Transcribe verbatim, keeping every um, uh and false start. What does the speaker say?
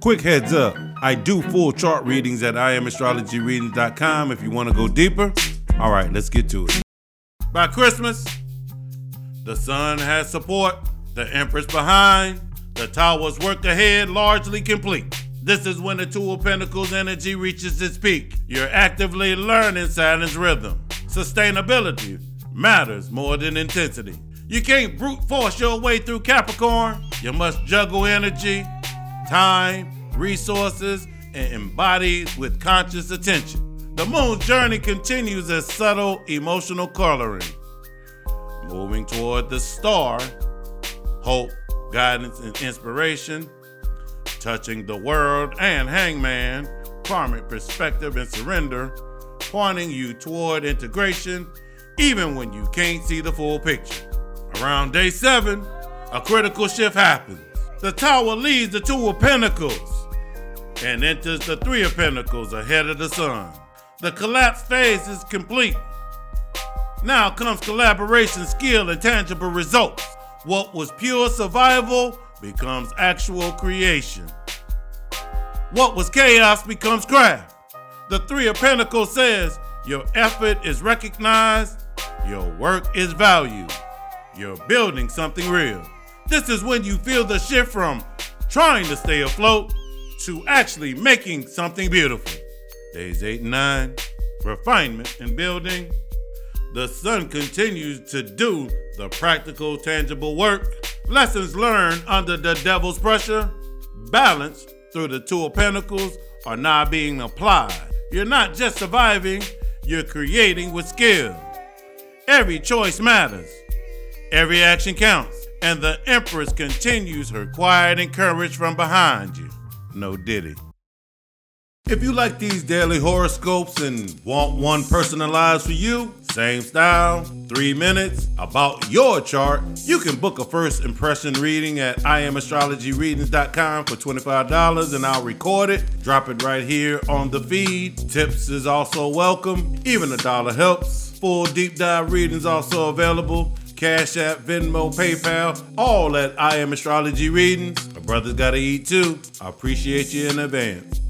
Quick heads up, I do full chart readings at I am astrology readings dot com if you want to go deeper. All right, let's get to it. By Christmas, the sun has support, the empress behind, the tower's work ahead largely complete. This is when the Two of Pentacles energy reaches its peak. You're actively learning Saturn's rhythm. Sustainability matters more than intensity. You can't brute force your way through Capricorn. You must juggle energy, time, resources, and embody with conscious attention. The moon's journey continues as subtle emotional coloring. Moving toward the star, hope, guidance, and inspiration, touching the world and hangman, karmic perspective and surrender, pointing you toward integration, even when you can't see the full picture. Around day seven, a critical shift happens. The tower leaves the Two of Pentacles and enters the Three of Pentacles ahead of the sun. The collapse phase is complete. Now comes collaboration, skill, and tangible results. What was pure survival becomes actual creation. What was chaos becomes craft. The Three of Pentacles says your effort is recognized, your work is valued. You're building something real. This is when you feel the shift from trying to stay afloat to actually making something beautiful. Days eight and nine, refinement and building. The sun continues to do the practical, tangible work. Lessons learned under the devil's pressure, balance through the Two of Pentacles are now being applied. You're not just surviving, you're creating with skill. Every choice matters. Every action counts, and the Empress continues her quiet encouragement from behind you. No diddy. If you like these daily horoscopes and want one personalized for you, same style, three minutes, about your chart, you can book a first impression reading at I am astrology readings dot com for twenty-five dollars and I'll record it, drop it right here on the feed. Tips is also welcome, even a dollar helps. Full deep dive readings also available. Cash App, Venmo, PayPal, all at I Am Astrology Readings. My brother's gotta eat too. I appreciate you in advance.